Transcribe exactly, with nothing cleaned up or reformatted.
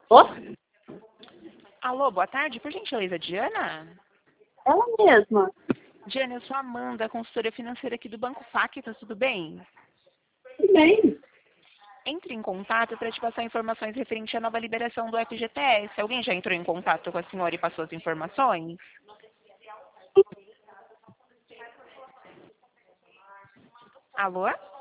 Ô, Alô, boa tarde. Por gentileza, Diana? ela mesma. Diana, eu sou a Amanda, consultora financeira aqui do Banco Facta, tudo bem? Tudo bem. Entre em contato para te passar informações referente à nova liberação do F G T S. Alguém já entrou em contato com a senhora e passou as informações? Alô?